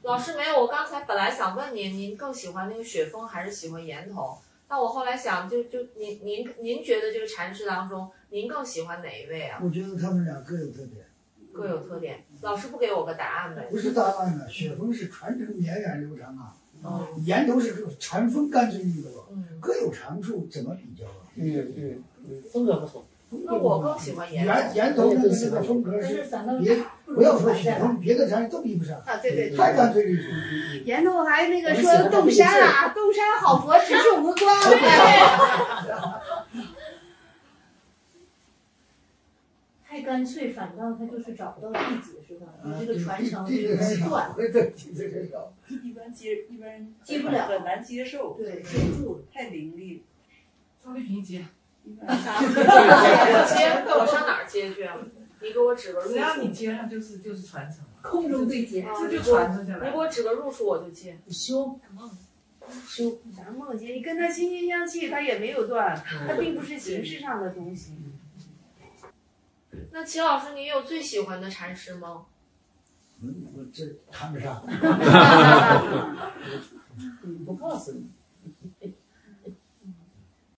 老师没有，我刚才本来想问您，您更喜欢那个雪峰还是喜欢岩头？但我后来想，您觉得这个禅师当中，您更喜欢哪一位啊？ 我觉得他们俩各有特点。 各有特点。老师不给我个答案呗？ 不是答案啊，雪峰是传承绵远流长啊， 岩头是禅风干脆利落，各有长处，怎么比较啊？ 风格不同。 那我更喜欢岩头那个风格是不要说雪峰，别的禅都比不上啊，对， 太干脆利落。 岩头还那个说洞山啊，洞山好佛只是无光。 太干脆，反倒他就是找不到自己，是吧？这个传承就有点断。 一般人接不了， 很难接受。 对，接不住， 太凌厉。 张丽萍接。 我上哪儿接去啊？你给我指个入处。 只要你接上就是传承。 空中对接， 这就传承下来。 你给我指个入处，我就接。 你修啥梦接？你跟他心心相契，他也没有断，他并不是形式上的东西。 那齐老师，你有最喜欢的禅师吗？ 我这谈不上。 不告诉你。